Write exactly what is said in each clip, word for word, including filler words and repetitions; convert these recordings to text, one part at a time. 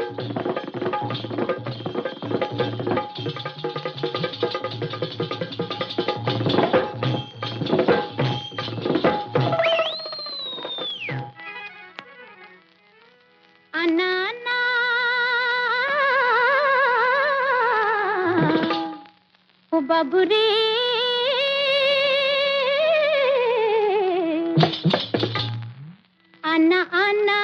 अन्ना अन्ना ओ बाबू रे अन्ना अन्ना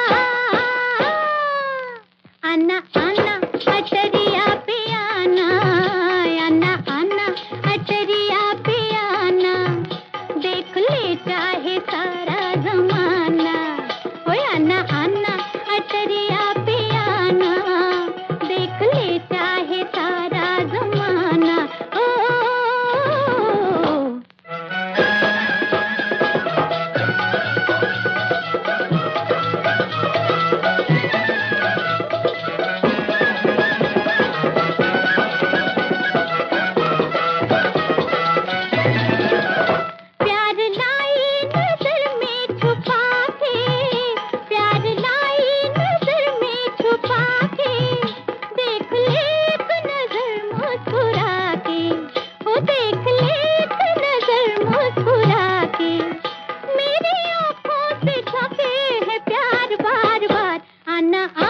अन्ना अन्ना अटरिया पियाना अन्ना अन्ना अटरिया पियाना देख ले चाहे सारा जमाना ओए अन्ना अन्ना अटरिया पियाना देख ले चाहे सारा जमाना ओ, प्यार लाई नजर में छुपा के प्यार लाई नजर में छुपा के देख ले एक नजर मुस्कुरा के ओ देख ले एक नजर मुस्कुरा के मेरी आंखों से झके है प्यार बार बार अन्ना